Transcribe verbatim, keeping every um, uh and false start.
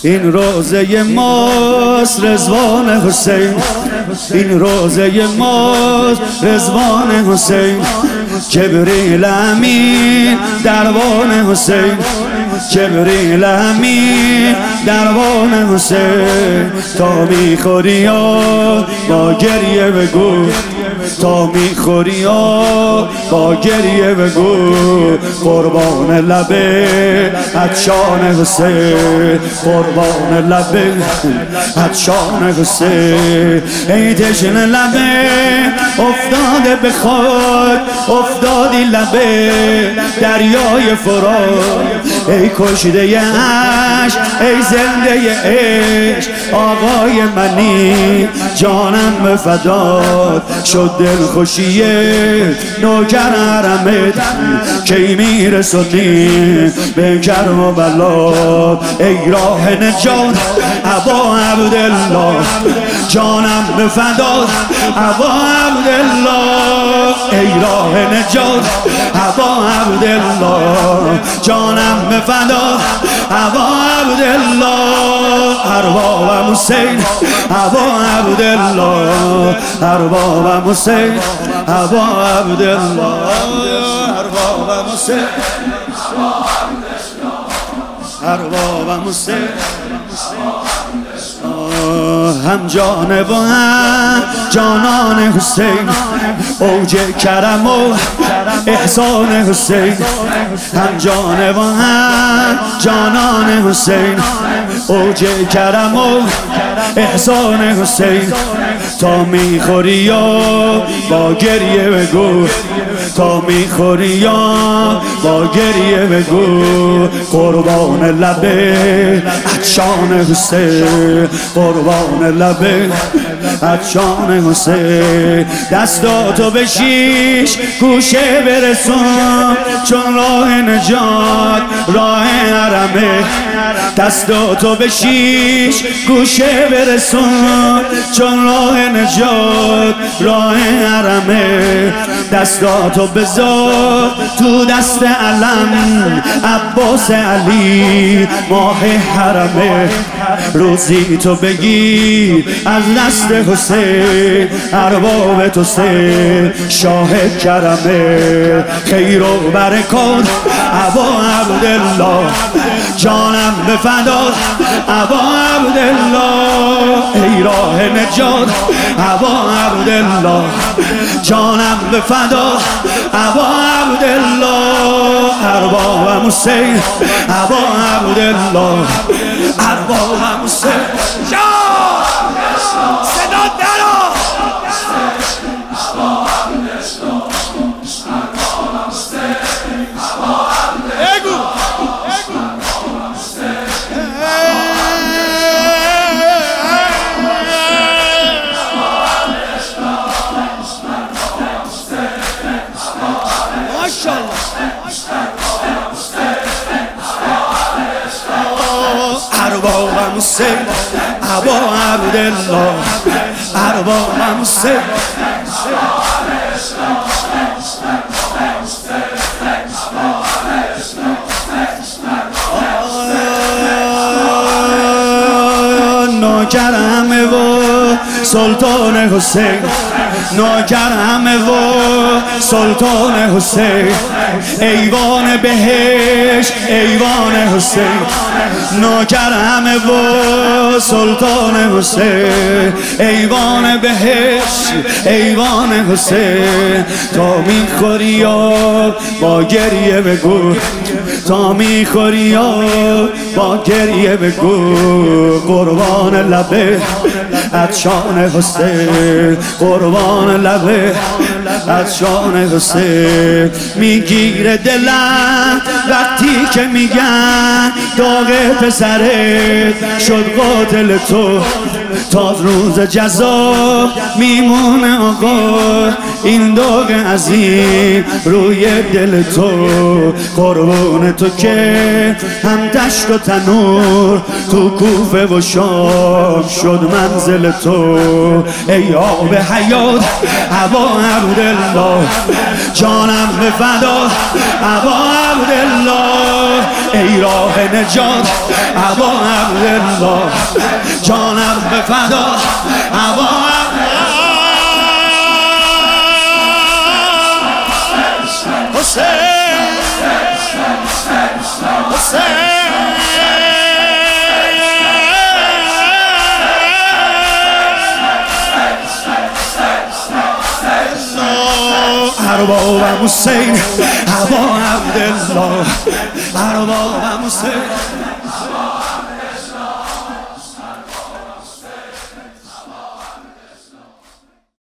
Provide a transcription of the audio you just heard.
این روزه ماست رضوان حسین، این روزه ماست رضوان حسین. جبریل امین دربان حسین، جبریل امین دربان حسین. تا میخوری یا با گریه بگو، تا میخوری یا با گریه بگو. قربان لبه عطشان حسین، قربان لبه عطشان حسین. ای تشنه لبه افتاده به خاک، افتادی لبه دریای فرات. ای کشته عشق، ای زنده عشق، آقای منی جانم به فدات شد. دل خوشیه نوکر حرمت کی میرسونی به کرم و بلا. ای راه نجات ابا عبدالله، جانم به فدات ابا عبدالله. ای راه نجات ابا عبدالله، جانم به فدات ابا عبدالله. ارباب حسین ابا عبدالله، ارباب حسین ابا عبدالله، ارباب حسین ارباب حسین. هم جانه و هم جانان حسین، اوج کرم و احسان حسین. هم جانه و هم جانان حسین، اوج کرم و احسان حسین. تا میخوری یا با گریه بگو، تا میخوری یا با گریه بگو. قربان لبه عطشان حسین، قربان لبه عطشان حسین. دستاتو به شیش گوشه برسون، چون راه نجات راه حرمه. دستاتو به شیش گوشه برسون، چون راه نجات راه حرمه. دستاتو بذار تو دست علم، عباس علی ماه حرمه. روزی تو بگیر از دست حسین، ارباب تو سه شاه کرمه. خیر و برکات ابا عبدالله، جانم به فدات ابا عبدالله. ای راه نجات ابا عبدالله، جانم به فدات ابا عبدالله. ارباب حسین ابا عبدالله، ارباب حسین. صدا درا ارباب حسین ابا عبدالله، ارباب حسین. نوکرم و سلطان حسین، نوکرم و سلطان حسین. ایوان بهشت ایوان حسین، نوکرم و سلطان حسین. ایوان بهشت ایوان حسین. تا میخوری یا با گریه بگو، تا میخوری یا با گریه بگو. قربان لبه عطشان حسین، قربان لبه عطشان حسین. میگیره دلم وقتی که میگن داغ پسرت شد قاتل تو. تا روز جزا میمونه آقا این داغ عظیم روی دل تو، قربون تو که هم دشت و تنور تو کوفه و شام شد منزل تو. ای آب حیات ابا عبدالله، جانم به فدا ابا عبدالله. ای راه نجات ابا عبدالله، جانم به فدا ابا عبدالله. حسین حسین اربابم حسین ابا عبدالله، اربابم حسین.